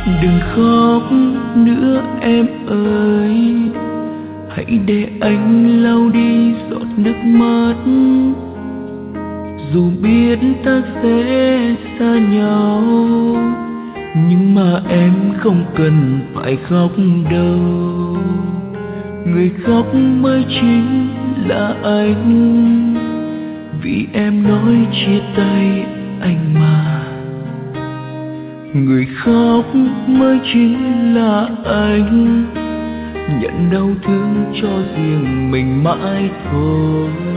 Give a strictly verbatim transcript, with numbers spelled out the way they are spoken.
Đừng khóc nữa em ơi, hãy để anh lau đi giọt nước mắt. Dù biết ta sẽ xa nhau, nhưng mà em không cần phải khóc đâu. Người khóc mới chính là anh, vì em nói chia tay anh mà. Người khóc mới chính là anh, nhận đau thương cho riêng mình mãi thôi.